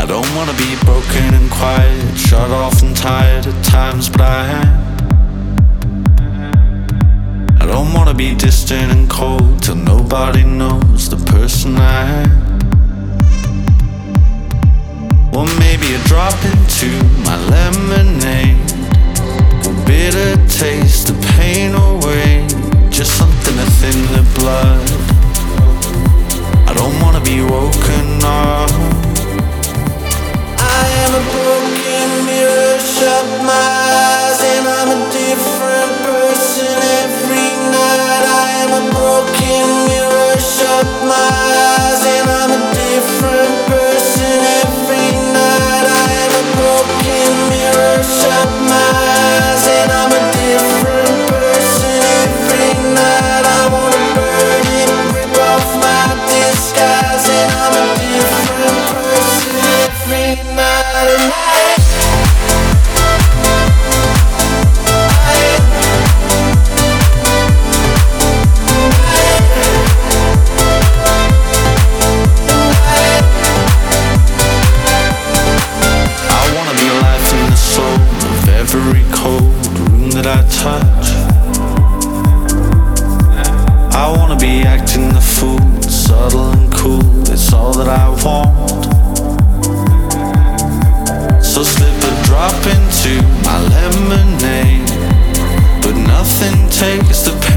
don't wanna be broken and quiet, shut off and tired at times, but I am. I don't wanna be distant and cold till nobody knows the person I am. Or maybe a drop into my lemonade, a bitter taste, the pain away, just something to thin the blood. I don't wanna be woken up. I am a broken mirror, shut my eyes and I'm a different person every night. I am a broken mirror, shut my eyes and I'm a different person every night. I am a broken mirror, shut my eyes and I'm a different person every night. I wanna burn it, rip off my disguise and I'm a different person every night. Every cold room that I touch, I wanna be acting the fool, subtle and cool, it's all that I want. So slip a drop into my lemonade, but nothing takes the